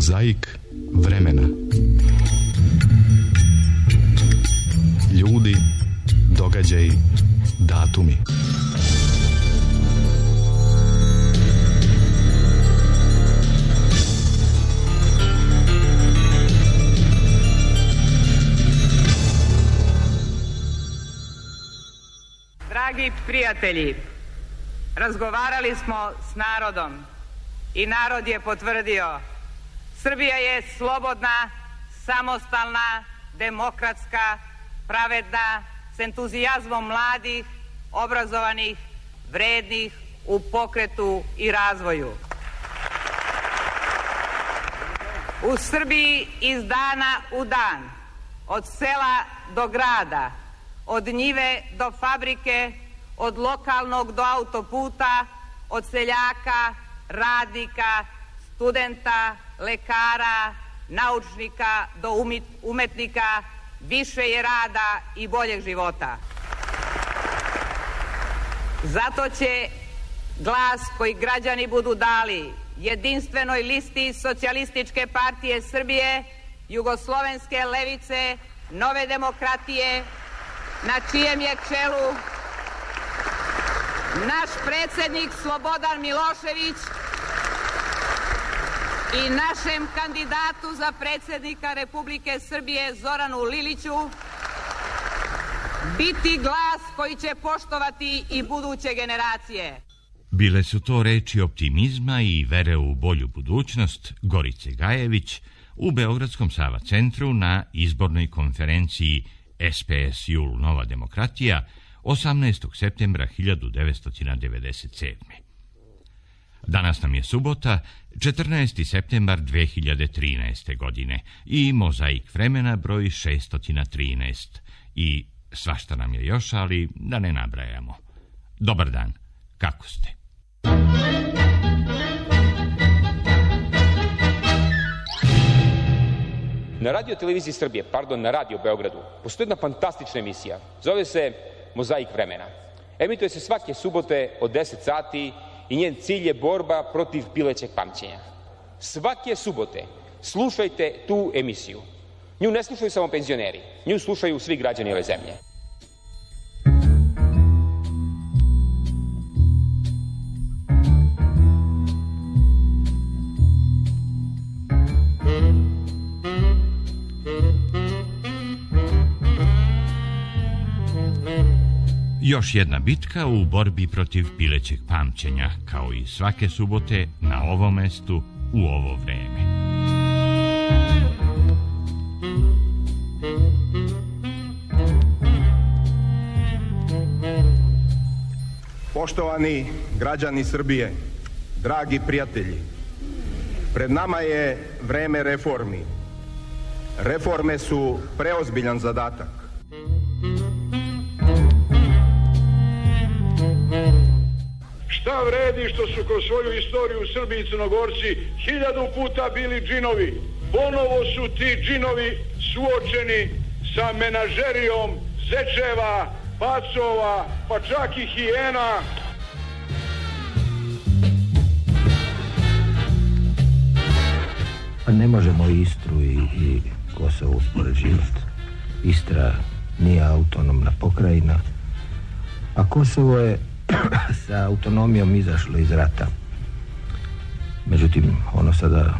Mozaik vremena. Ljudi, događaji, datumi. Dragi prijatelji, razgovarali smo s narodom i narod je potvrdio: Srbija je slobodna, samostalna, demokratska, pravedna, s entuzijazmom mladih, obrazovanih, vrednih, u pokretu i razvoju. U Srbiji iz dana u dan, od sela do grada, od njive do fabrike, od lokalnog do autoputa, od seljaka, radnika, studenta, lekara, naučnika do umetnika, više je rada i boljeg života. Zato će glas koji građani budu dali jedinstvenoj listi Socijalističke partije Srbije, Jugoslovenske levice, Nove demokratije, na čijem je čelu naš predsjednik Slobodan Milošević, i našem kandidatu za predsjednika Republike Srbije Zoranu Liliću biti glas koji će poštovati i buduće generacije. Bile su to reči optimizma i vere u bolju budućnost Gorice Gajević u Beogradskom Sava centru na izbornoj konferenciji SPS Jul Nova demokratija 18. septembra 1997. Danas nam je subota, 14. septembar 2013. godine i Mozaik vremena broj 613. I svašta nam je još, ali da ne nabrajamo. Dobar dan, kako ste? Na Radio televiziji Srbije, na Radio Beogradu, postoji jedna fantastična emisija. Zove se Mozaik vremena. Emituje se svake subote od 10 sati i njen cilj je borba protiv pilećeg pamćenja. Svake subote slušajte tu emisiju. Nju ne slušaju samo penzioneri, nju slušaju svi građani ove zemlje. Još jedna bitka u borbi protiv pilećeg pamćenja, kao i svake subote na ovom mestu u ovo vreme. Poštovani građani Srbije, dragi prijatelji, pred nama je vreme reformi. Reforme su preozbiljan zadatak. Šta vredi što su kroz svoju istoriju Srbi i Crnogorci 1000 puta bili džinovi? Ponovo su ti džinovi suočeni sa menažerijom zečeva, pacova, pa čak i hijena. Pa ne možemo Istru i Kosovo uspoređivati. Istra nije autonomna pokrajina, a Kosovo je sa autonomijom izašlo iz rata. Međutim, ono sada,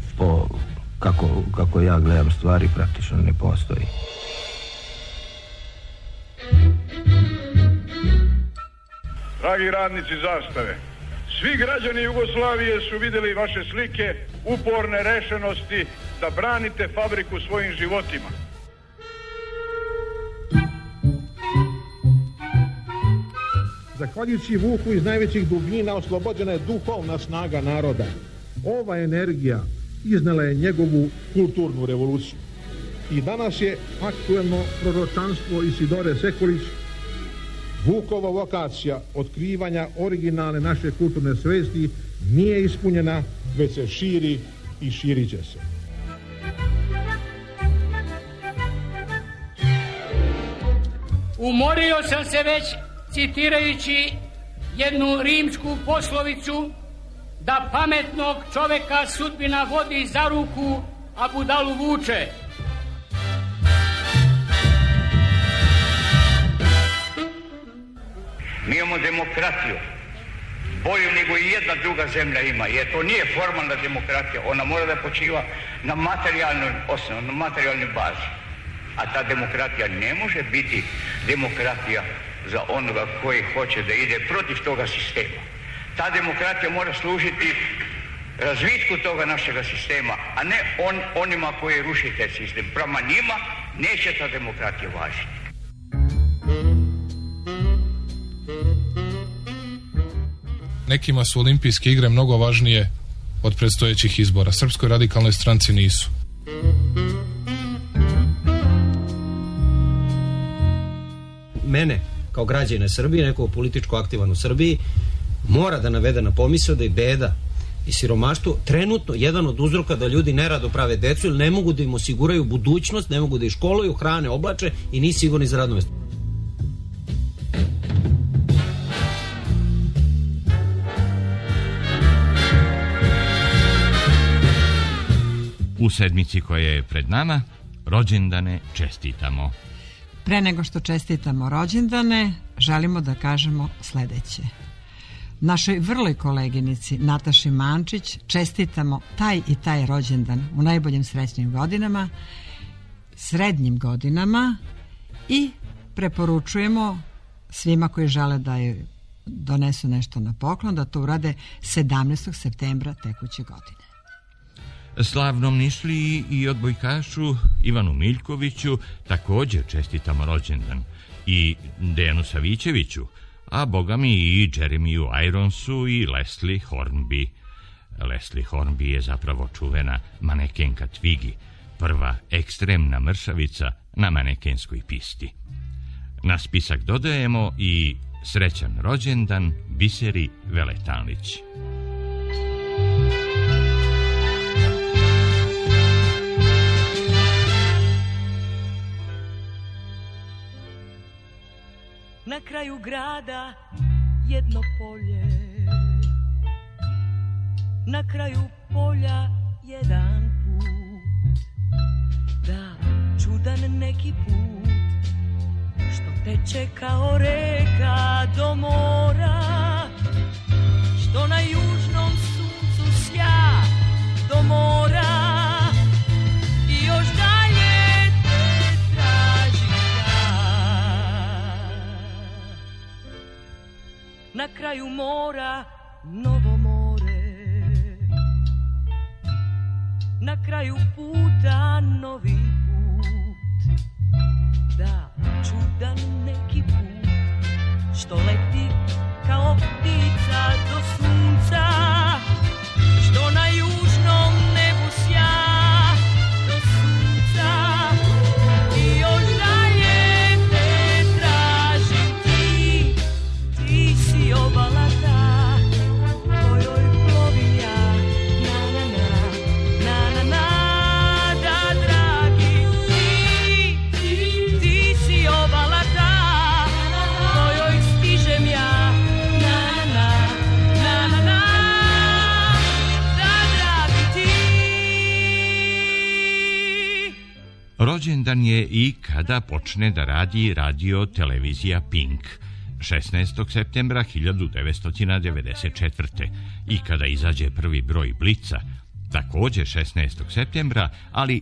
kako ja gledam stvari, praktično ne postoji. Dragi radnici Zastave, svi građani Jugoslavije su vidjeli vaše slike uporne rešenosti da branite fabriku svojim životima. Zahvaljujući Vuku iz najvećih dubina oslobođena je duhovna snaga naroda. Ova energija iznela je njegovu kulturnu revoluciju. I danas je aktuelno proročanstvo Isidore Sekulić, Vukova vokacija otkrivanja originalne naše kulturne svesti nije ispunjena, već se širi i širit će se. Umorio sam se već citirajući jednu rimsku poslovicu da pametnog čoveka sudbina vodi za ruku, a budalu vuče. Mi imamo demokratiju, bolju nego i jedna druga zemlja ima, jer to nije formalna demokratija, ona mora da počiva na materijalnoj osnovi, na materijalnoj bazi. A ta demokratija ne može biti demokratija za onoga koji hoće da ide protiv toga sistema. Ta demokratija mora služiti razvitku toga našega sistema, a ne onima koji ruši taj sistem. Prema njima neće ta demokratija važiti. Nekima su olimpijske igre mnogo važnije od predstojećih izbora. Srpskoj radikalnoj stranci nisu. Mene, kao građana Srbije, neko političko aktivan u Srbiji, mora da navede na pomisao da je beda i siromaštvo trenutno jedan od uzroka da ljudi nerado prave decu ili ne mogu da im osiguraju budućnost, ne mogu da ih školuju, hrane, oblače i nisu sigurni za radno mesto. U sedmici koja je pred nama, rođendane čestitamo. Pre nego što čestitamo rođendane, želimo da kažemo sledeće. Našoj vrloj koleginici Nataši Mančić čestitamo taj i taj rođendan u najboljim srednjim godinama i preporučujemo svima koji žele da je donesu nešto na poklon, da to urade 17. septembra tekuće godine. Slavnom Nišliji i odbojkašu Ivanu Miljkoviću također čestitamo rođendan i Dejanu Savićeviću, a bogami i Jeremiju Ironsu i Leslie Hornby. Leslie Hornby je zapravo čuvena manekenka Twiggy, prva ekstremna mršavica na manekenskoj pisti. Na spisak dodajemo i srećan rođendan Biseri Veletanlić. Na kraju grada jedno polje, na kraju polja jedan put, da čudan neki put, što teče kao reka do mora, što na južnom suncu sja do mora i još dalje te traži na kraju mora novo more, na kraju puta novi put, da čudan neki put, što leti kao ptica do sunca, što na južnom nebu sja do sunca i još dalje te tražim ti si obala ta kojoj plovim ja, na na na, na na na, da dragi ti si obala ta kojoj stižem ja, na na na, na na na, da dragi ti. Rođendan je i kada počne da radi radio televizija Pink, 16. septembra 1994. i kada izađe prvi broj Blica, također 16. septembra, ali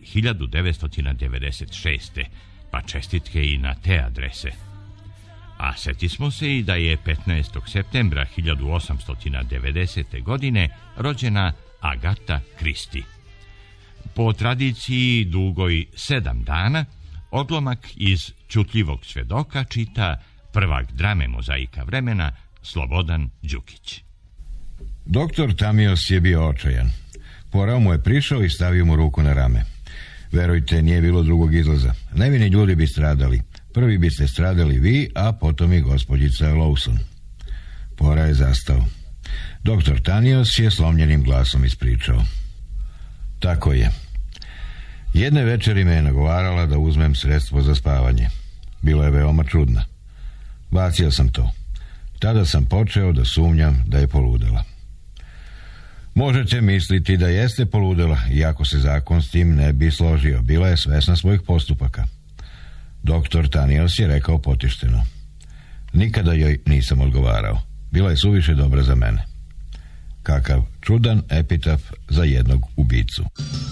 1996. pa čestitke i na te adrese. A setismo se i da je 15. septembra 1890. godine rođena Agata Kristi. Po tradiciji dugoj 7 dana, odlomak iz Ćutljivog svedoka čita prvak drame Mozaika vremena Slobodan Đukić. Doktor Tamios je bio očajan. Porao mu je prišao i stavio mu ruku na rame. Verujte, nije bilo drugog izlaza. Nevini ljudi bi stradali. Prvi biste stradali vi, a potom i gospođica Lawson. Pora je zastao. Doktor Tamios je slomljenim glasom ispričao. Tako je. Jedne večeri me je nagovarala da uzmem sredstvo za spavanje. Bilo je veoma čudna. Bacio sam to. Tada sam počeo da sumnjam da je poludela. Možete misliti da jeste poludela, iako se zakon s tim ne bi složio. Bila je svesna svojih postupaka. Doktor Tanijos je rekao potišteno: nikada joj nisam odgovarao. Bila je suviše dobra za mene. Kakav čudan epitaf za jednog ubicu.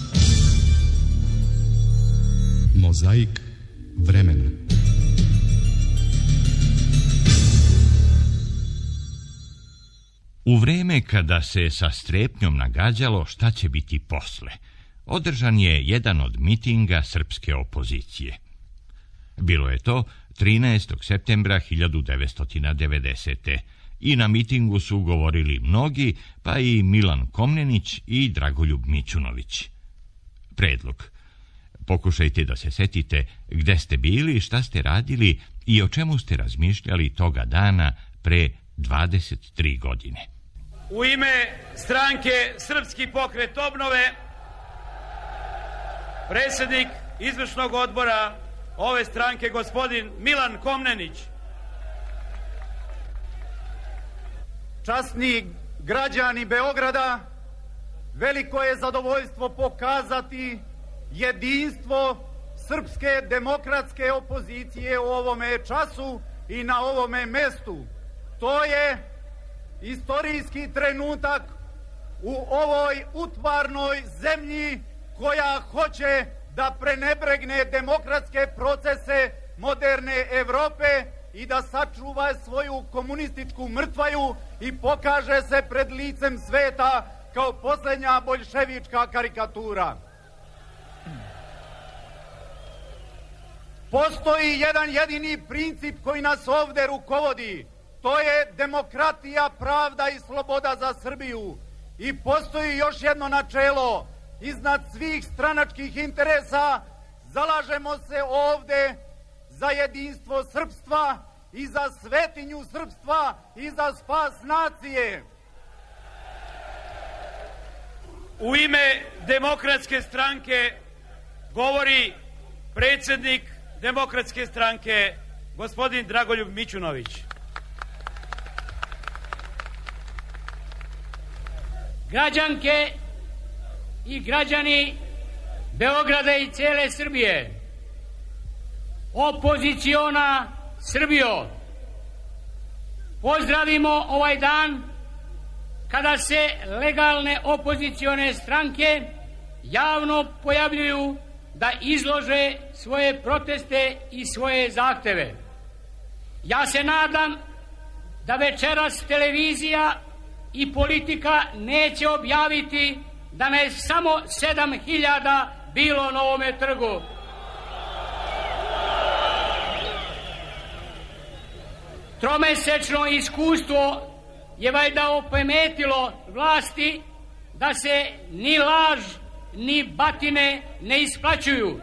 Mozaik vremena. U vreme kada se sa strepnjom nagađalo šta će biti posle, održan je jedan od mitinga srpske opozicije. Bilo je to 13. septembra 1990. I na mitingu su govorili mnogi, pa i Milan Komnenić i Dragoljub Mićunović. Predlog: pokušajte da se setite gde ste bili, šta ste radili i o čemu ste razmišljali toga dana pre 23 godine. U ime stranke Srpski pokret obnove, predsjednik izvršnog odbora ove stranke, gospodin Milan Komnenić. Časni građani Beograda, veliko je zadovoljstvo pokazati jedinstvo srpske demokratske opozicije u ovome času i na ovome mestu. To je istorijski trenutak u ovoj utvarnoj zemlji koja hoće da prenebregne demokratske procese moderne Evrope i da sačuva svoju komunističku mrtvaju i pokaže se pred licem sveta kao posljednja boljševička karikatura. Postoji jedan jedini princip koji nas ovde rukovodi. To je demokratija, pravda i sloboda za Srbiju. I postoji još jedno načelo. Iznad svih stranačkih interesa zalažemo se ovde za jedinstvo srpstva i za svetinju srpstva i za spas nacije. U ime Demokratske stranke govori predsjednik Demokratske stranke, gospodin Dragoljub Mićunović. Građanke i građani Beograda i cijele Srbije, opoziciona Srbijo, pozdravimo ovaj dan kada se legalne opozicione stranke javno pojavljuju da izlože svoje proteste i svoje zahteve. Ja se nadam da večeras televizija i politika neće objaviti da ne je samo 7.000 bilo na ovome trgu. Tromesečno iskustvo je valjda opametilo vlasti da se ni laž ni batine ne isplaćuju.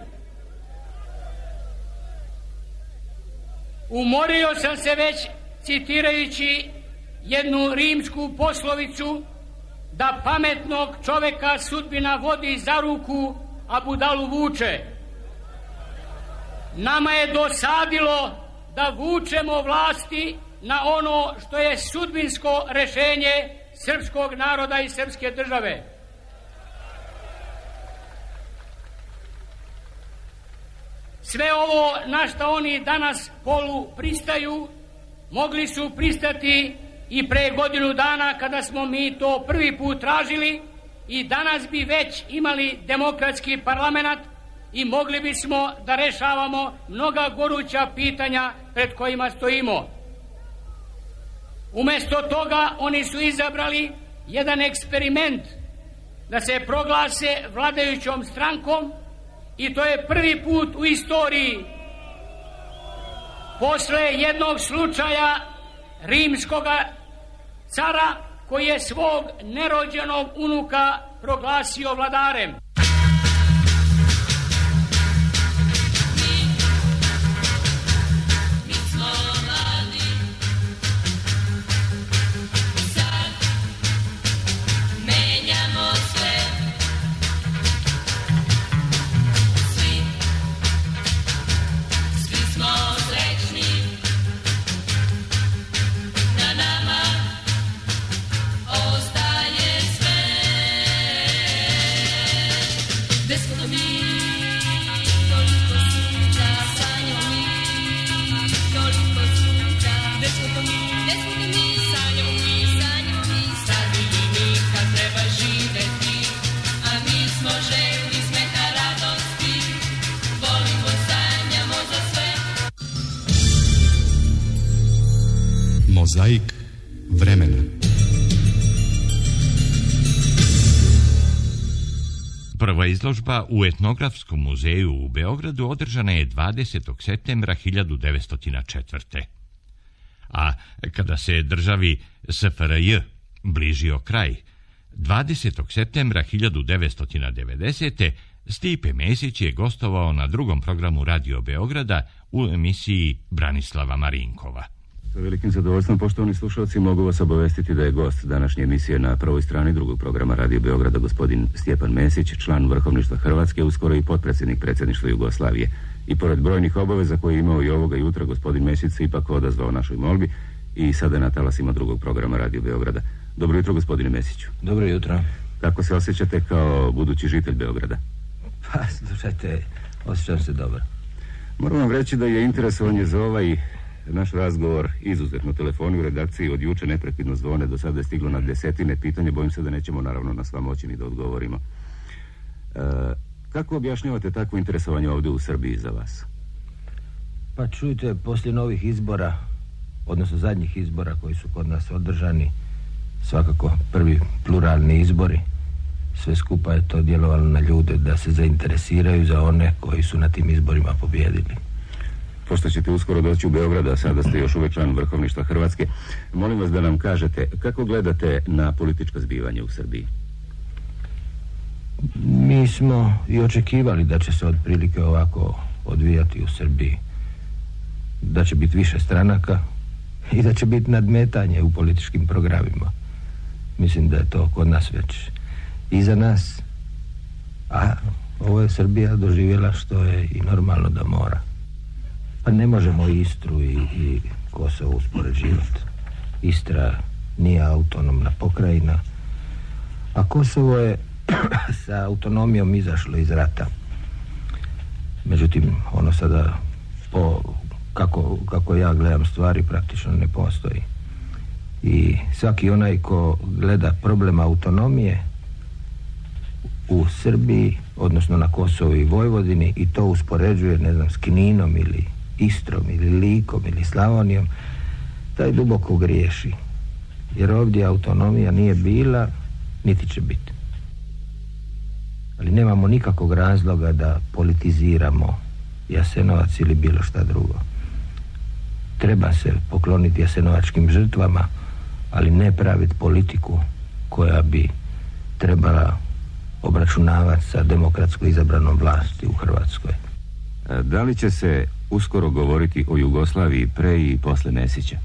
Umorio sam se već citirajući jednu rimsku poslovicu da pametnog čoveka sudbina vodi za ruku, a budalu vuče. Nama je dosadilo da vučemo vlasti na ono što je sudbinsko rešenje srpskog naroda i srpske države. Sve ovo na što oni danas polu pristaju, mogli su pristati i pre godinu dana kada smo mi to prvi put tražili i danas bi već imali demokratski parlament i mogli bismo da rešavamo mnoga goruća pitanja pred kojima stojimo. Umesto toga oni su izabrali jedan eksperiment da se proglase vladajućom strankom i to je prvi put u istoriji posle jednog slučaja rimskoga cara koji je svog nerođenog unuka proglasio vladarem. Ostaje sve Mozaik vremena. Prva izložba u Etnografskom muzeju u Beogradu održana je 20. septembra 1904. A kada se državi SFRJ bližio kraj, 20. septembra 1990. Stipe Mesić je gostovao na drugom programu Radio Beograda u emisiji Branislava Marinkova. Sa velikim zadovoljstvom, poštovani slušalci, mogu vas obavestiti da je gost današnje emisije na prvoj strani drugog programa Radio Beograda gospodin Stjepan Mesić, član Vrhovništva Hrvatske, uskoro i potpredsjednik predsjedništva Jugoslavije. I pored brojnih obaveza koje je imao i ovoga jutra, gospodin Mesić se ipak odazvao našoj molbi i sada je na talasima drugog programa Radio Beograda. Dobro jutro, gospodine Mesiću. Dobro jutro. Kako se osjećate kao budući žitelj Beograda? Pa, slušajte, osjećam se dobro. Moram vam reći da je interesovanje za ovaj naš razgovor izuzetno. Telefoni u redakciji od juče neprekidno zvone, do sada je stiglo na desetine pitanja, bojim se da nećemo naravno na sva moći ni da odgovorimo. Kako objašnjavate takvo interesovanje ovdje u Srbiji za vas? Pa čujte, poslije novih izbora, odnosno zadnjih izbora koji su kod nas održani, svakako prvi pluralni izbori, sve skupa je to djelovalo na ljude da se zainteresiraju za one koji su na tim izborima pobjedili. Pošto ćete uskoro doći u Beograd, a sada ste još uvijek član Vrhovništva Hrvatske, molim vas da nam kažete kako gledate na političko zbivanje u Srbiji? Mi smo i očekivali da će se otprilike ovako odvijati u Srbiji. Da će biti više stranaka i da će biti nadmetanje u političkim programima. Mislim da je to kod nas već iza nas, a ovo je Srbija doživjela što je i normalno da mora. Pa ne možemo Istru i Kosovo uspoređivati. Istra nije autonomna pokrajina, a Kosovo je sa autonomijom izašlo iz rata. Međutim, ono sada kako ja gledam stvari praktično ne postoji. I svaki onaj ko gleda problem autonomije u Srbiji, odnosno na Kosovu i Vojvodini, i to uspoređuje, ne znam, s Kninom ili Istrom ili Likom ili Slavonijom, taj duboko griješi. Jer ovdje autonomija nije bila, niti će biti. Ali nemamo nikakvog razloga da politiziramo Jasenovac ili bilo šta drugo. Treba se pokloniti jasenovačkim žrtvama, ali ne praviti politiku koja bi trebala obračunavati sa demokratsko izabranom vlasti u Hrvatskoj. Da li će se uskoro govoriti o Jugoslaviji pre i posle Mesića?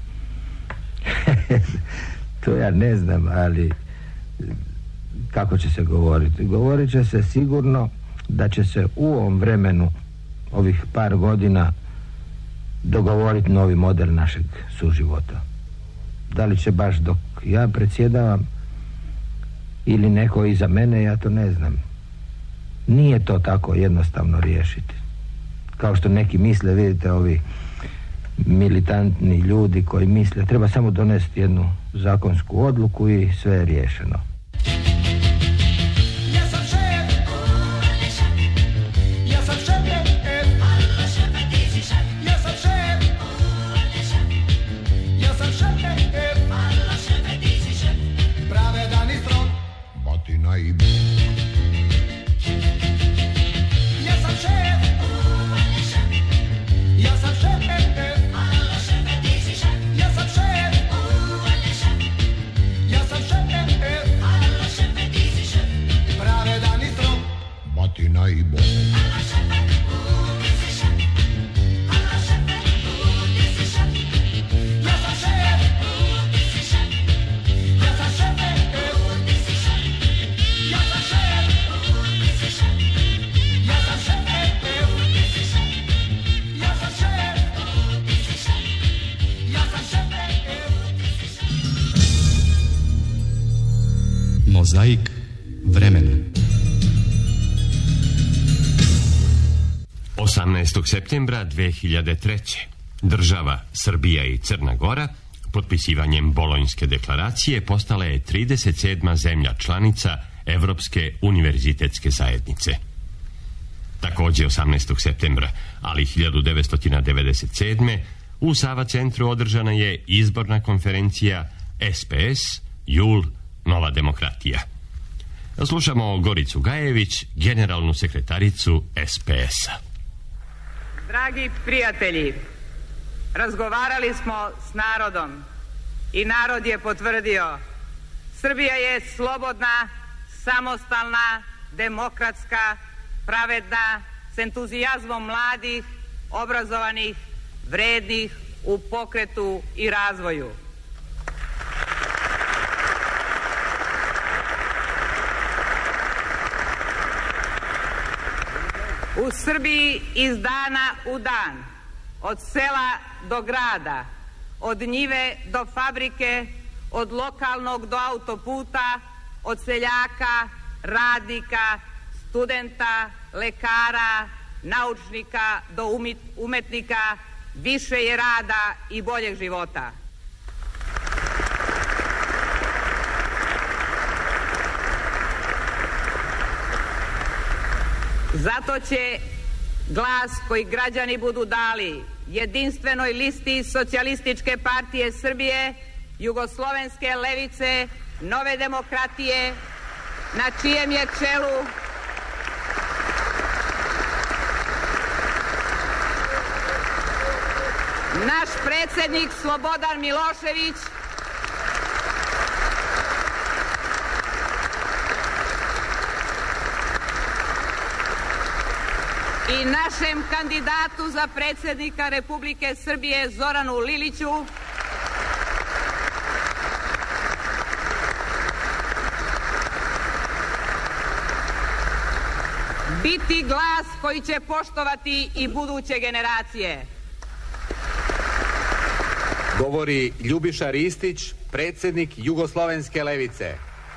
To ja ne znam, ali kako će se govoriti? Govorit će se sigurno da će se u ovom vremenu, ovih par godina, dogovoriti novi model našeg suživota. Da li će baš dok ja predsjedavam ili neko iza mene, ja to ne znam. Nije to tako jednostavno riješiti. Kao što neki misle, vidite, ovi militantni ljudi koji misle treba samo donesti jednu zakonsku odluku i sve je riješeno. Mozaik vremena. 18. septembra 2003. Država Srbija i Crna Gora potpisivanjem Bolonjske deklaracije postala je 37. zemlja članica Evropske univerzitetske zajednice. Također 18. septembra, ali 1997. u Sava centru održana je izborna konferencija SPS, jul, Nova demokratija. Slušamo Goricu Gajević, generalnu sekretaricu SPS-a. Dragi prijatelji, razgovarali smo s narodom i narod je potvrdio: Srbija je slobodna, samostalna, demokratska, pravedna, s entuzijazmom mladih, obrazovanih, vrednih, u pokretu i razvoju. U Srbiji iz dana u dan, od sela do grada, od njive do fabrike, od lokalnog do autoputa, od seljaka, radnika, studenta, lekara, naučnika do umetnika, više je rada i boljeg života. Zato će glas koji građani budu dali jedinstvenoj listi Socijalističke partije Srbije, Jugoslovenske levice, Nove demokratije, na čijem je čelu naš predsjednik Slobodan Milošević, i našem kandidatu za predsjednika Republike Srbije Zoranu Liliću, biti glas koji će poštovati i buduće generacije. Govori Ljubiša Ristić, predsjednik Jugoslovenske levice.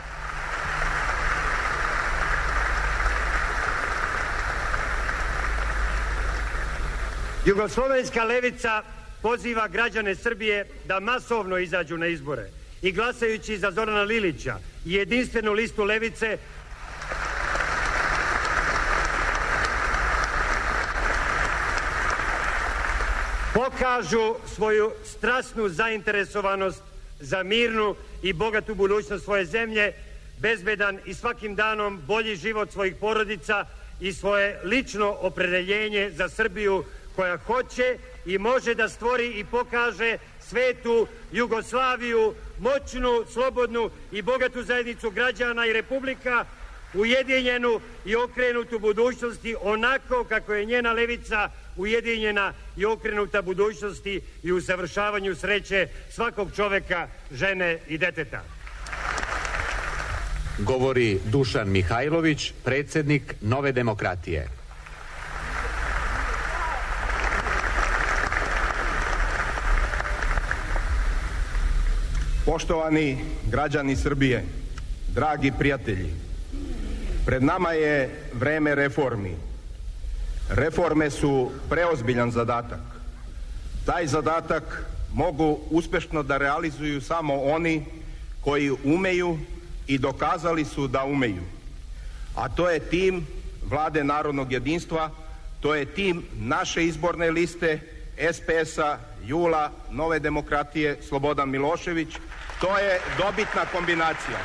Jugoslovenska levica poziva građane Srbije da masovno izađu na izbore i glasajući za Zorana Lilića i jedinstvenu listu levice pokažu svoju strasnu zainteresovanost za mirnu i bogatu budućnost svoje zemlje, bezbedan i svakim danom bolji život svojih porodica i svoje lično opredeljenje za Srbiju koja hoće i može da stvori i pokaže svetu Jugoslaviju, moćnu, slobodnu i bogatu zajednicu građana i republika, ujedinjenu i okrenutu budućnosti onako kako je njena levica ujedinjena i okrenuta budućnosti i usavršavanju sreće svakog čoveka, žene i deteta. Govori Dušan Mihajlović, predsjednik Nove demokratije. Poštovani građani Srbije, dragi prijatelji, pred nama je vreme reformi. Reforme su preozbiljan zadatak. Taj zadatak mogu uspešno da realizuju samo oni koji umeju i dokazali su da umeju. A to je tim Vlade narodnog jedinstva, to je tim naše izborne liste SPS-a, jula, Nove demokratije, Slobodan Milošević. To je dobitna kombinacija.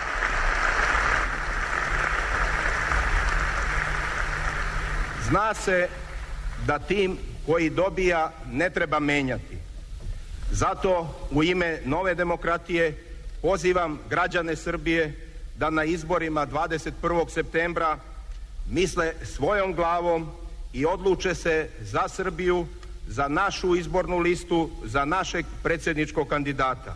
Zna se da tim koji dobija ne treba menjati. Zato u ime Nove demokratije pozivam građane Srbije da na izborima 21. septembra misle svojom glavom i odluče se za Srbiju, za našu izbornu listu, za našeg predsjedničkog kandidata.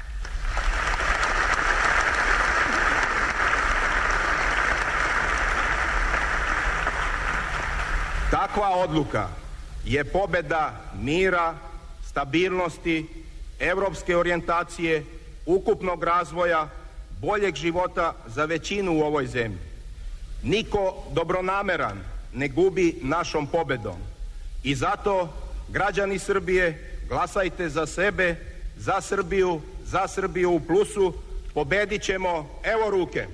Takva odluka je pobeda mira, stabilnosti, evropske orijentacije, ukupnog razvoja, boljeg života za većinu u ovoj zemlji. Niko dobronameran ne gubi našom pobedom. I zato, građani Srbije, glasajte za sebe, za Srbiju u plusu, pobedit ćemo, evo ruke.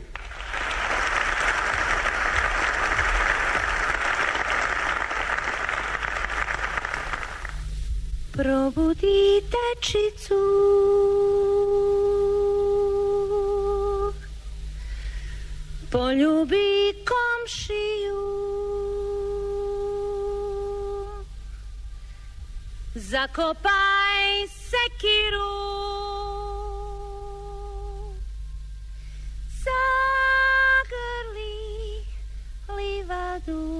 probudi dečicu, poljubi komšiju, zakopaj sekiru, zagrli livadu,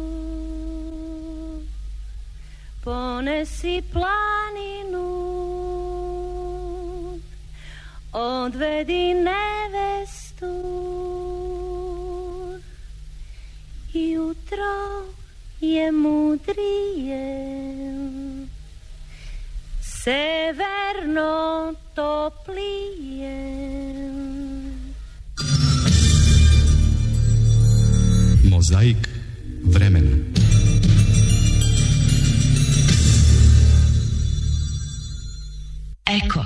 ponesi planinu, odvedi nevestu, jutro je mudrije, severno toplije. Mozaik vremena. Eko.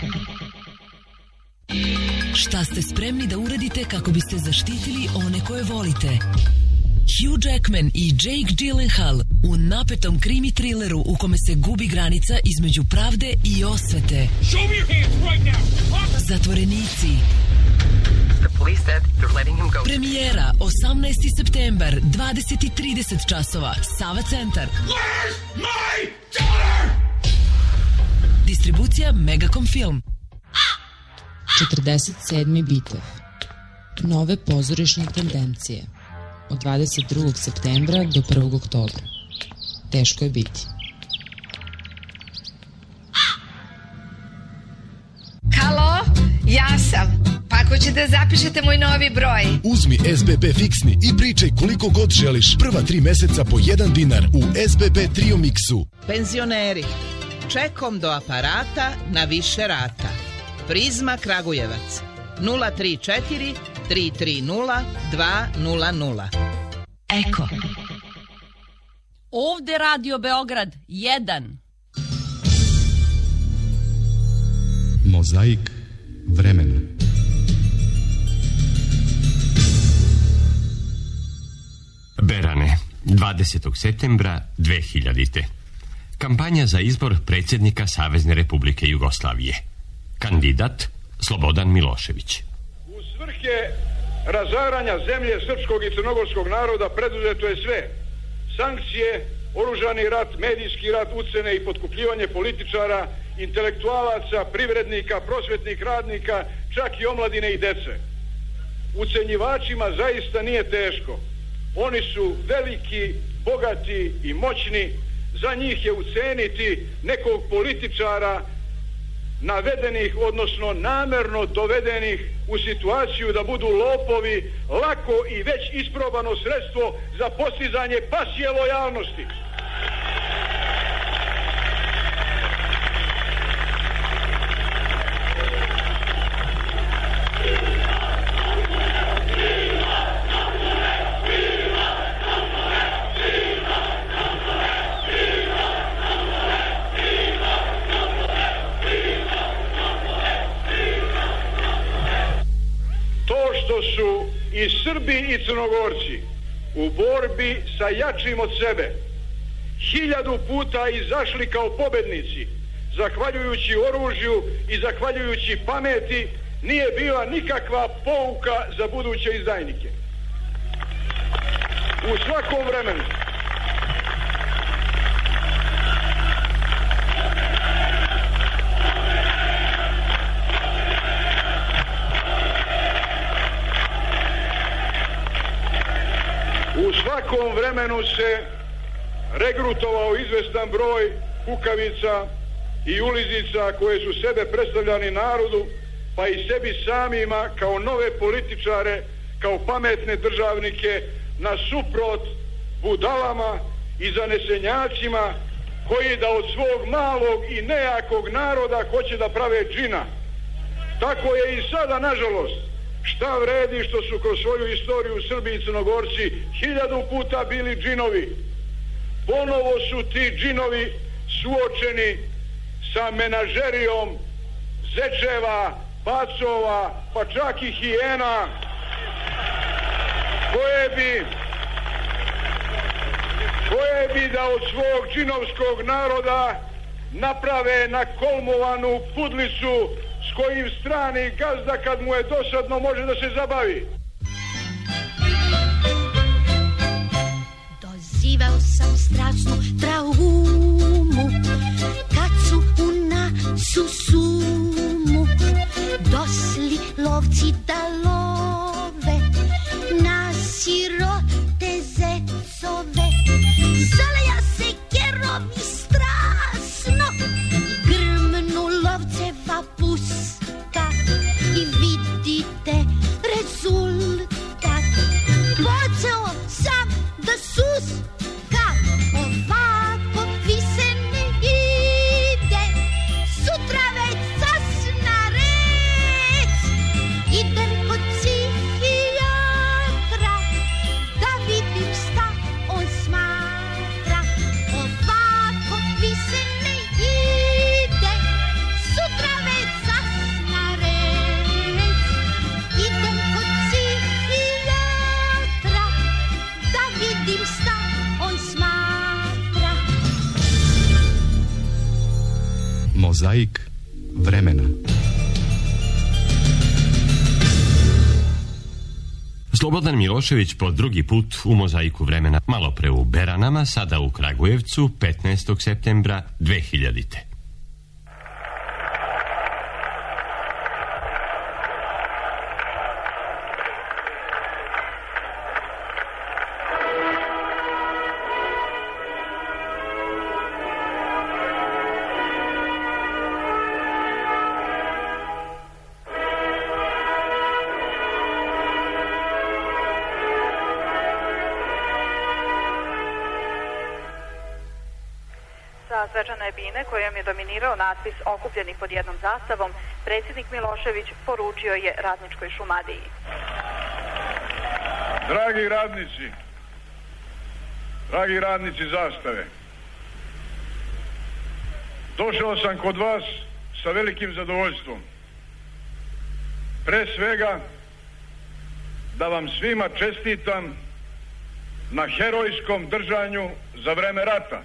Šta ste spremni da uradite kako biste zaštitili one koje volite? Hugh Jackman i Jake Gyllenhaal u napetom krimi trileru u kome se gubi granica između pravde i osvete. Zatvorenici. Premijera 18. septembar 20:30 časova. Sava centar. Distribucija Megacom Film. 47. bitev. Nove pozorišne tendencije. Od 22. septembra do 1. oktobra. Teško je biti. Halo, ja sam. Pa ako ćete zapišete moj novi broj. Uzmi SBB fiksni i pričaj koliko god želiš. Prva 3 meseca po 1 dinar u SBB Trio Mixu. Penzioneri, čekom do aparata na više rata. Prizma Kragujevac 034 330 200. Eko. Ovde Radio Beograd 1. Mozaik vremena. Berane, 20. septembra 2000. Kampanja za izbor predsjednika Savezne Republike Jugoslavije. Kandidat Slobodan Milošević. U svrhe razaranja zemlje srpskog i crnogorskog naroda preduzeto je sve. Sankcije, oružani rat, medijski rat, ucene i potkupljivanje političara, intelektualaca, privrednika, prosvetnih radnika, čak i omladine i dece. Ucenjivačima zaista nije teško. Oni su veliki, bogati i moćni. Za njih je uceniti nekog političara navedenih, odnosno namerno dovedenih u situaciju da budu lopovi, lako i već isprobano sredstvo za postizanje pasije lojalnosti. Su i Srbi i Crnogorci u borbi sa jačim od sebe 1000 puta izašli kao pobednici, zahvaljujući oružju i zahvaljujući pameti, nije bila nikakva pouka za buduće izdajnike. U svakom vremenu se regrutovao izvestan broj kukavica i ulizica koje su sebe predstavljani narodu, pa i sebi samima kao nove političare, kao pametne državnike, nasuprot budalama i zanesenjacima koji da od svog malog i nejakog naroda hoće da prave džina. Tako je i sada, nažalost. Šta vredi što su kroz svoju istoriju Srbi i Crnogorci 1000 puta bili džinovi. Ponovo su ti džinovi suočeni sa menažerijom zečeva, pacova, pa čak i hijena koje bi da od svog džinovskog naroda naprave nakolmovanu kudlicu s kojim strani gazda kad mu je dosadno može da se zabavi. Dozivao sam strašnu traumu kad su u našu sumu došli lovci da love na sirote zecove. Zaleja se kerovi strašno, grmnu lovceva pusta i vidite rezultat. Počeo sam da suskam, ovako više ne ide, sutra već sasna reč. Idem kod psihijatra da vidim šta on smatra. Ovako više ne ide, sutra već sasna reč. Idem kod psihijatra da vidim šta on smatra. Mozaik vremena. Slobodan Milošević po drugi put u mozaiku vremena, malo pre u Beranama, sada u Kragujevcu, 15. septembra 2000. Sa svečane bine kojom je dominirao natpis okupljenih pod jednom zastavom, predsjednik Milošević poručio je radničkoj Šumadiji. Dragi radnici zastave, došao sam kod vas sa velikim zadovoljstvom. Pre svega da vam svima čestitam na herojskom držanju za vreme rata.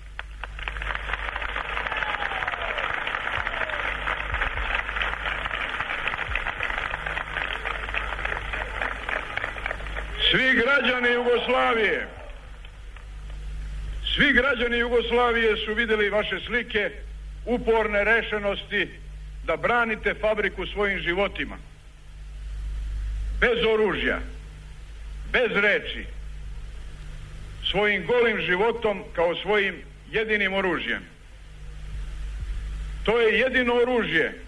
Svi građani Jugoslavije su vidjeli vaše slike uporne rešenosti da branite fabriku svojim životima. Bez oružja, bez reči, svojim golim životom kao svojim jedinim oružjem. To je jedino oružje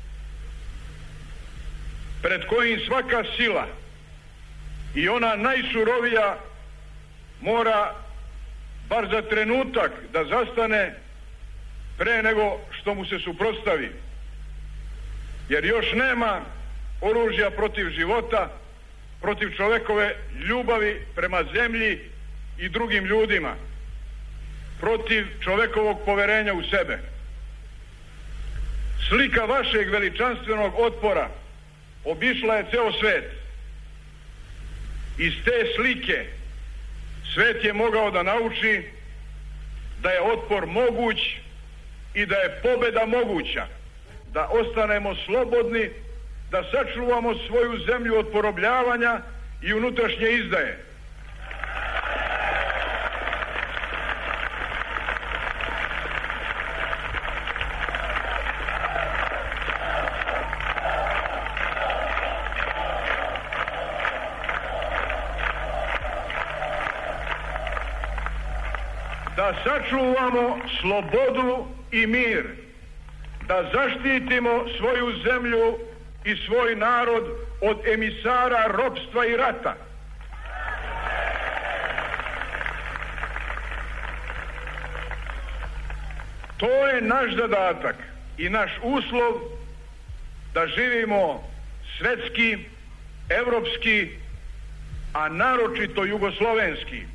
pred kojim svaka sila, i ona najsurovija, mora bar za trenutak da zastane pre nego što mu se suprotstavi. Jer još nema oružja protiv života, protiv čovekove ljubavi prema zemlji i drugim ljudima, protiv čovekovog poverenja u sebe. Slika vašeg veličanstvenog otpora obišla je ceo svet. Iz te slike svet je mogao da nauči da je otpor moguć i da je pobeda moguća, da ostanemo slobodni, da sačuvamo svoju zemlju od porobljavanja i unutrašnje izdaje. Da sačuvamo slobodu i mir, da zaštitimo svoju zemlju i svoj narod od emisara ropstva i rata. To je naš zadatak i naš uslov da živimo svetski, evropski, a naročito jugoslovenski.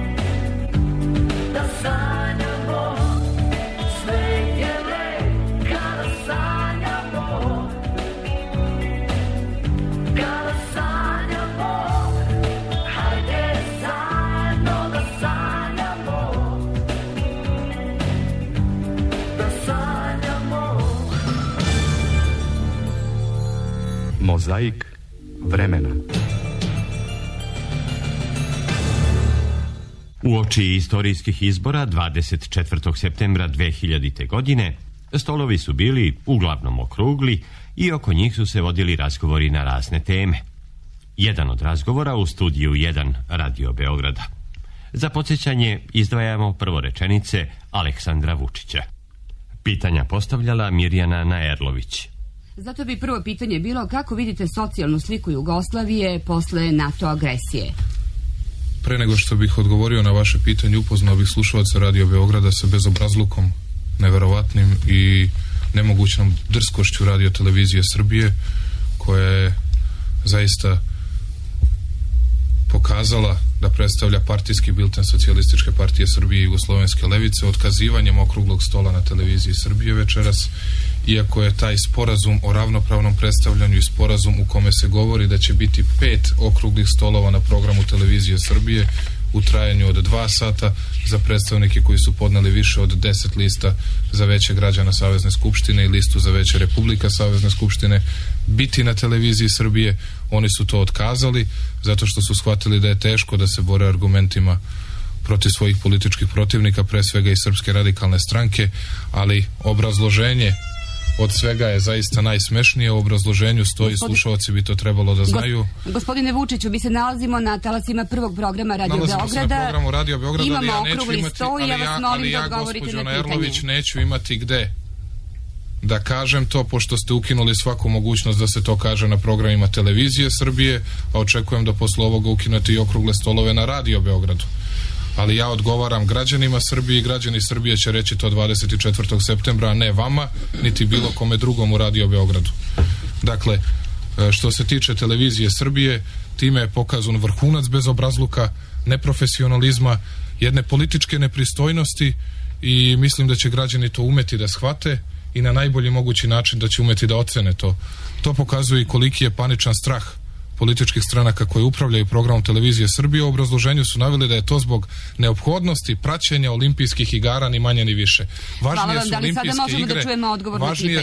Da sanjamo, svet je lep Mozaik vremena. Uoči istorijskih izbora 24. septembra 2000. godine stolovi su bili uglavnom okrugli i oko njih su se vodili razgovori na razne teme. Jedan od razgovora u studiju 1 Radio Beograda. Za podsjećanje izdvajamo prvo rečenice Aleksandra Vučića. Pitanja postavljala Mirjana Naerlović. Zato bi prvo pitanje bilo kako vidite socijalnu sliku Jugoslavije posle NATO agresije? Pre nego što bih odgovorio na vaše pitanje, upoznao bih slušalaca Radio Beograda sa bezobrazlukom, neverovatnim i nemogućnom drskošću Radio Televizije Srbije, koja je zaista pokazala da predstavlja partijski bilten Socijalističke partije Srbije i Jugoslovenske levice otkazivanjem okruglog stola na Televiziji Srbije večeras, iako je taj sporazum o ravnopravnom predstavljanju i sporazum u kome se govori da će biti 5 okruglih stolova na programu Televizije Srbije u trajanju od 2 sata za predstavnike koji su podneli više od 10 lista za veće građana Savezne skupštine i listu za veće Republika Savezne skupštine biti na Televiziji Srbije. Oni su to otkazali zato što su shvatili da je teško da se bore argumentima protiv svojih političkih protivnika, pre svega i Srpske radikalne stranke, ali obrazloženje od svega je zaista najsmešnije. U obrazloženju stoji, slušalci bi to trebalo da znaju. Gospodine Vučiću, mi se nalazimo na talasima prvog programa Radio Beograda. Nalazimo se na programu Radio Beograda, imamo ali ja neću imati, sto i ja vas molim da odgovorite na pitanje. Erlović, neću imati gde da kažem to, pošto ste ukinuli svaku mogućnost da se to kaže na programima Televizije Srbije, a očekujem da posle ovoga ukinete i okrugle stolove na Radio Beogradu. Ali ja odgovaram građanima Srbije i građani Srbije će reći to 24. septembra, a ne vama, niti bilo kome drugom u Radio Beogradu. Dakle, što se tiče Televizije Srbije, time je pokazan vrhunac bezobrazluka, neprofesionalizma, jedne političke nepristojnosti i mislim da će građani to umeti da shvate i na najbolji mogući način da će umeti da ocene to. To pokazuje i koliki je paničan strah političkih stranaka koje upravljaju programom Televizije Srbije. U obrazloženju su naveli da je to zbog neophodnosti praćenja olimpijskih igara, ni manje ni više. Hvala vam, da li sada možemo da čujemo odgovor na pitanje?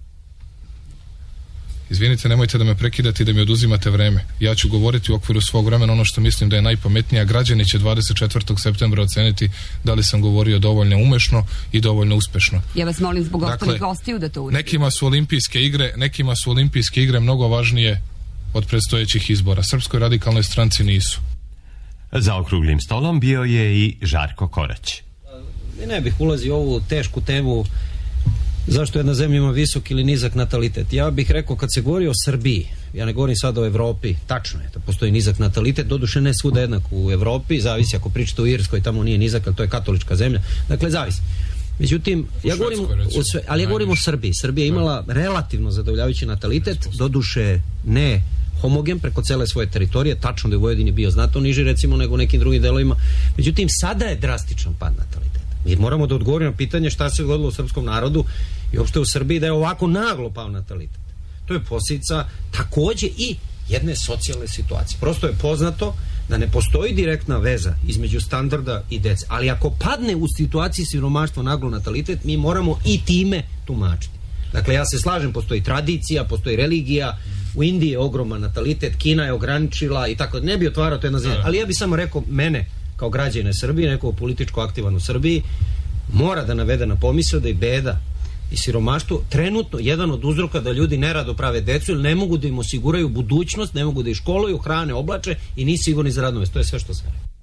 Izvinite, nemojte da me prekidate i da mi oduzimate vreme. Ja ću govoriti u okviru svog vremena ono što mislim da je najpametnije, a građani će 24. septembra oceniti da li sam govorio dovoljno umešno i dovoljno uspešno. Ja vas molim zbog ostalih gostiju da to uradite. Nekima su olimpijske igre mnogo važnije od predstojećih izbora. Srpskoj radikalnoj stranci nisu. Za okruglim stolom bio je i Žarko Korać. Ne bih ulazio u ovu tešku temu zašto jedna zemlja ima visok ili nizak natalitet. Ja bih rekao, kad se govori o Srbiji, ja ne govorim sada o Evropi, tačno je da postoji nizak natalitet, doduše ne svuda jednak u Evropi, zavisi ako pričate o Irskoj, tamo nije nizak, ali to je katolička zemlja, dakle zavisi. Međutim, ja govorim o Srbiji. Srbija je imala relativno zadovoljavajući natalitet, doduše ne homogen preko cele svoje teritorije, tačno da je u Vojvodini bio znatno niži recimo nego u nekim drugim delovima, međutim sada je drastičan pad nataliteta. Mi moramo da odgovorimo na pitanje šta se dogodilo u srpskom narodu i uopšte u Srbiji da je ovako naglo pao natalitet. To je posljedica takođe i jedne socijalne situacije. Prosto je poznato da ne postoji direktna veza između standarda i dece, ali ako padne u situaciji siromaštva naglo natalitet, mi moramo i time tumačiti. Dakle, ja se slažem, postoji tradicija, postoji religija, u Indiji je ogroman natalitet, Kina je ograničila i tako, ne bi otvarao to jedna zemlja, ali ja bi samo rekao, mene kao građane Srbije, neko političko aktivan u Srbiji, mora da navede na pomisao da i beda i siromaštvo trenutno jedan od uzroka da ljudi nerado prave decu ili ne mogu da im osiguraju budućnost, ne mogu da ih školuju, hrane, oblače i nisu sigurni za radno mesto. To je sve što se rekao.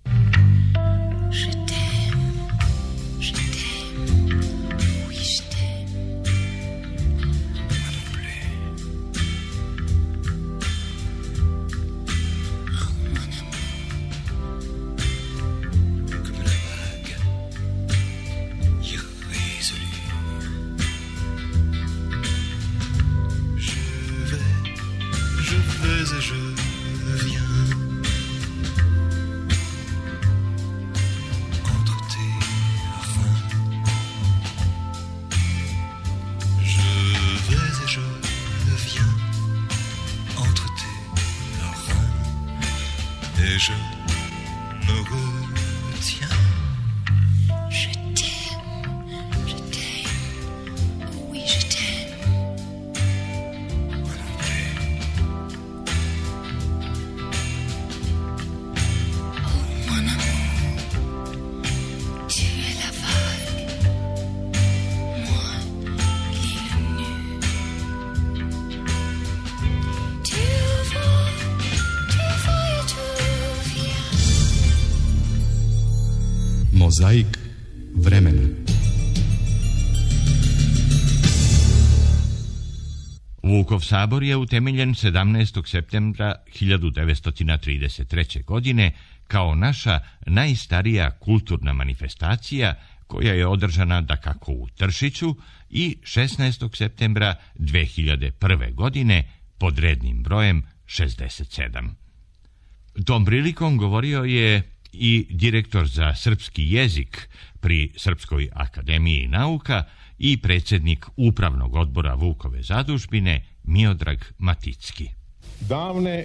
Mozaik vremena. Vukov sabor je utemeljen 17. septembra 1933. godine kao naša najstarija kulturna manifestacija koja je održana dakako u Tršiću i 16. septembra 2001. godine pod rednim brojem 67. Tom prilikom govorio je i direktor za srpski jezik pri Srpskoj akademiji nauka i predsjednik upravnog odbora Vukove zadužbine Miodrag Maticki. Davne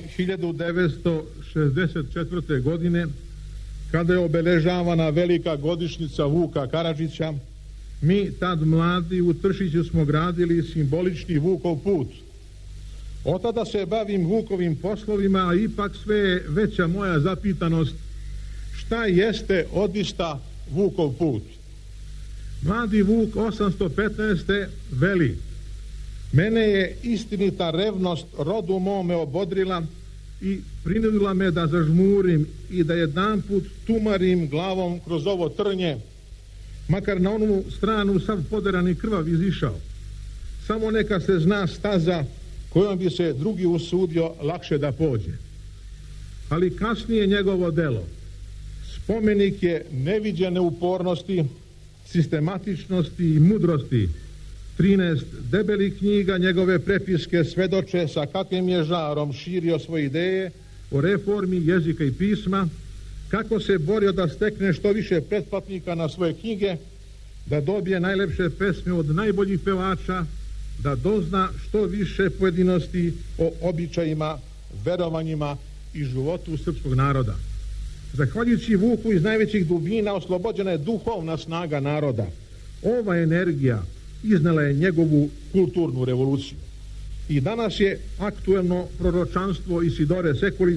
1964. godine, kada je obeležavana velika godišnjica Vuka Karadžića, mi tad mladi u Tršiću smo gradili simbolični Vukov put. Od tada se bavim Vukovim poslovima, a ipak sve je veća moja zapitanost šta jeste odista Vukov put. Mladi Vuk 815. veli: mene je istinita revnost rodu mome obodrila i prinudila me da zažmurim i da jedanput tumarim glavom kroz ovo trnje, makar na onu stranu sav poderan i krvav izišao. Samo neka se zna staza kojom bi se drugi usudio lakše da pođe. Ali kasnije njegovo delo, spomenik je neviđene upornosti, sistematičnosti i mudrosti. 13 debelih knjiga njegove prepiske svedoče sa kakvim je žarom širio svoje ideje o reformi jezika i pisma, kako se borio da stekne što više pretplatnika na svoje knjige, da dobije najlepše pesme od najboljih pevača, da dozna što više pojedinosti o običajima, verovanjima i životu srpskog naroda. Zahvaljujući Vuku iz najvećih dubina oslobođena je duhovna snaga naroda. Ova energija iznela je njegovu kulturnu revoluciju. I danas je aktuelno proročanstvo Isidore Sekulić,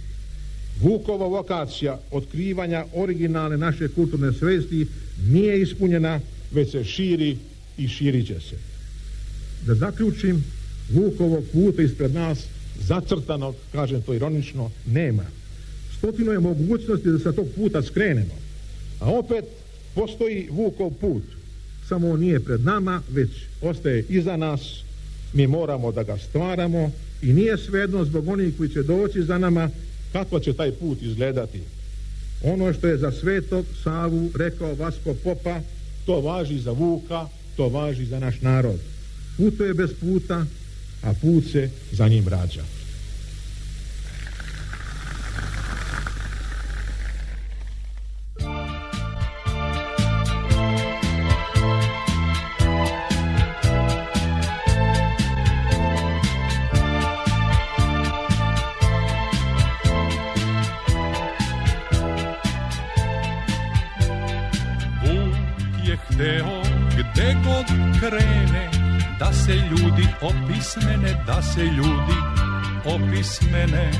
Vukova vokacija otkrivanja originalne naše kulturne svesti nije ispunjena, već se širi i širit će se. Da zaključim, Vukovog puta ispred nas, zacrtanog, kažem to ironično, nema. Stotino je mogućnosti da sa tog puta skrenemo. A opet postoji Vukov put. Samo on nije pred nama, već ostaje iza nas. Mi moramo da ga stvaramo i nije svejedno zbog onih koji će doći za nama kako će taj put izgledati. Ono što je za Svetog Savu rekao Vasko Popa, to važi za Vuka, to važi za naš narod. Putuje bez puta, a put se za njim rađa. Gde god krene, da se ljudi opismene, da se ljudi opismene,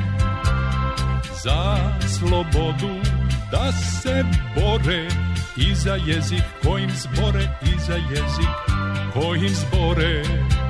za slobodu da se bore i za jezik kojim zbore, i za jezik kojim zbore.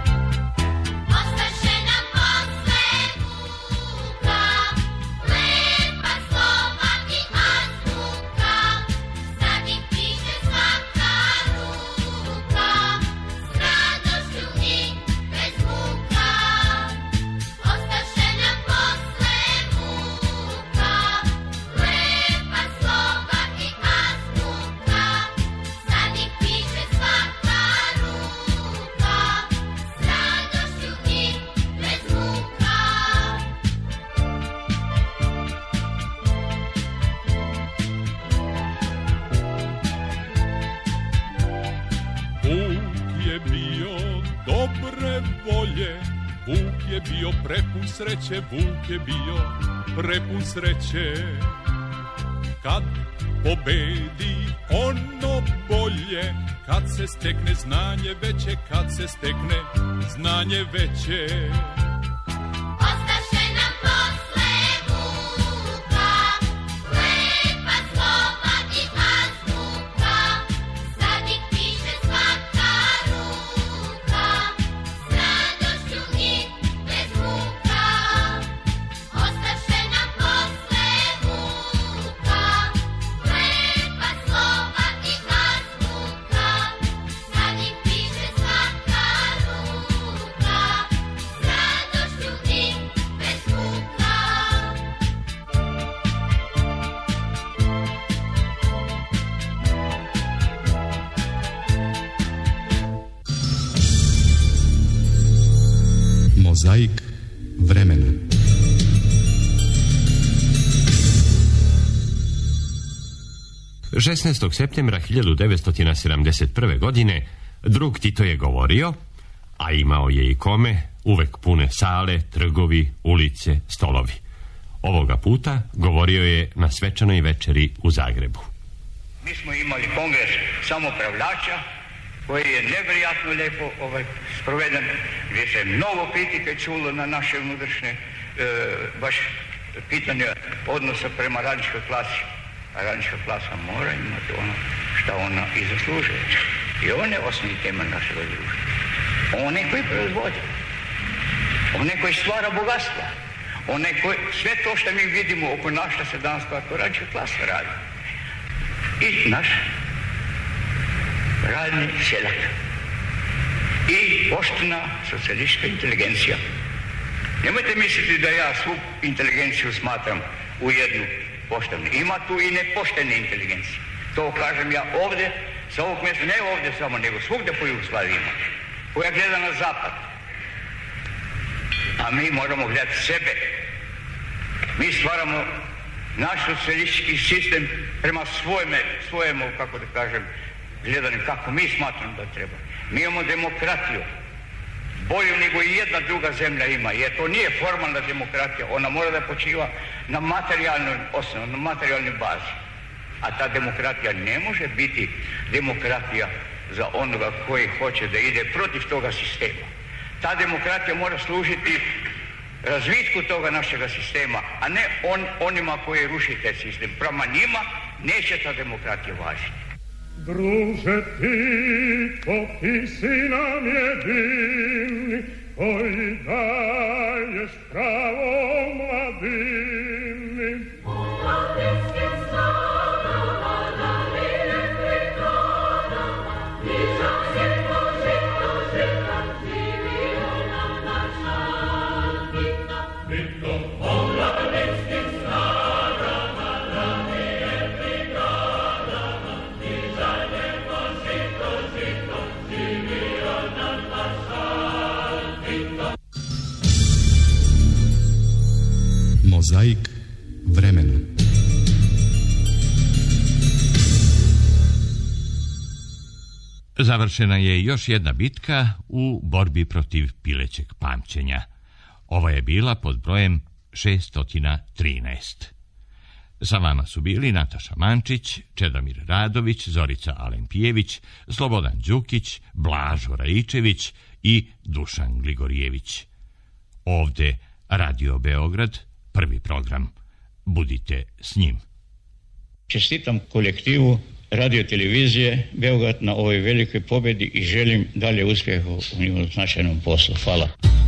Sreće, Vuk je bio prepun sreće. Kad pobedi ono bolje, kad se stekne znanje veće, kad se stekne znanje veće. Slova Mozaik vremena. – 16. septembra 1971. godine drug Tito je govorio, a imao je i kome, uvek pune sale, trgovi, ulice, stolovi. Ovoga puta govorio je na svečanoj večeri u Zagrebu. Mi smo imali kongres samopravljača koji je nevjerojatno lijepo sproveden, gdje se mnogo kritike čulo na naše unutrašnje baš pitanje odnosa prema radničkoj klasi. A radnička klasa mora imati ono što ona i zaslužuje. I on je osnovni temelj našeg društva. Onaj koji proizvodi, onaj koji stvara bogatstva, onaj koji, sve to što mi vidimo oko nas što se danas kao radnička klasa radi. I naš radni seljak. I poštena socijalistička inteligencija. Nemojte misliti da ja svu inteligenciju smatram u jednu poštenu. Ima tu i nepoštene inteligencije. To kažem ja ovdje, sa ovog mjesta, ne ovdje samo, nego svugdje po Jugoslaviji ima. Koja gleda na zapad. A mi moramo gledati sebe. Mi stvaramo naš socijalistički sistem prema svojemu, kako da kažem, gledanju, kako mi smatramo da treba. Mi imamo demokratiju. Bolju nego i jedna druga zemlja ima, jer to nije formalna demokratija, ona mora da počiva na materijalnoj osnovi, na materijalnoj bazi. A ta demokratija ne može biti demokratija za onoga koji hoće da ide protiv toga sistema. Ta demokratija mora služiti razvitku toga našega sistema, a ne onima koji ruši taj sistem. Prema njima neće ta demokratija važiti. Druže Tito, ti si nam jedini, koji daješ pravo mladini. Mladinski stanova, da vide prigodama, nižam žito, živio nam naša Tito. Tito, o mladinskim snagama, da vide prigodama, nižajemo žito, živio nam naša Tito. Mozaik vremena. Završena je još jedna bitka u borbi protiv pilećeg pamćenja. Ova je bila pod brojem 613. Sa vama su bili Nataša Mančić, Čedomir Radović, Zorica Alempijević, Slobodan Đukić, Blažo Raičević i Dušan Gligorijević. Ovde Radio Beograd, prvi program. Budite s njim. Čestitam kolektivu radio televizije Beograd na ovoj velikoj pobjedi i želim dalje uspjeha u njihovom značajnom poslu. Hvala.